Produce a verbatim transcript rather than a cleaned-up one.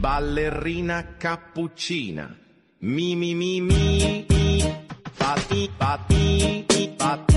ballerina cappuccina. Mi mi mi mi, mi. Pati pati pati.